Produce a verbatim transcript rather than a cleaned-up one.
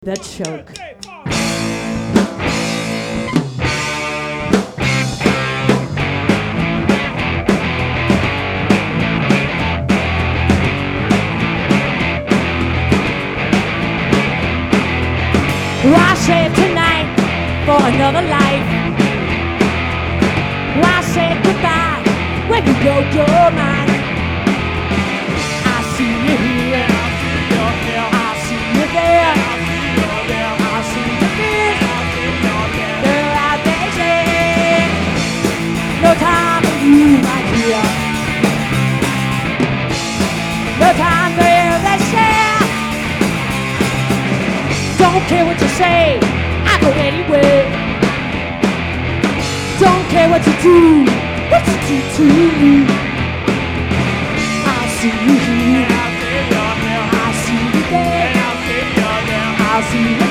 The Choke. Why save tonight for another life? Why say goodbye when you blow your mind? I see you here, I see you there, I see you here, girl, I dancing. No time for you, my dear. No time for you to share. Don't care what you say, I go anywhere. Don't care what you do, what you do to me. I see you here, I see you there, I see you